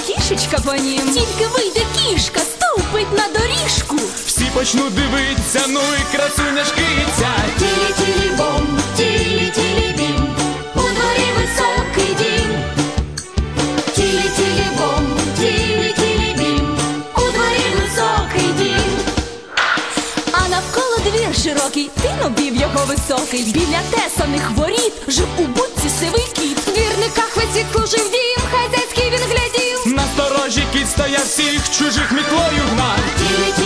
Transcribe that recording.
кішечка по нім. Тільки вийде кішка, ступить на доріжку. Всі почнуть дивитися, ну і красуня ж киця. Тілі-тілі-бом, тілі-тілі-бім, у дворі високий дім. Тілі-тілі-бом, тілі-тілі-бім, у дворі високий дім. А навколо двір широкий, тин обів його високий. Біля тесаних воріт жив у будці сивий кіт. Двірника хвець служив дім, хазяйський він глядів. На сторожі кіт стояв, всіх чужих мітлою гнав.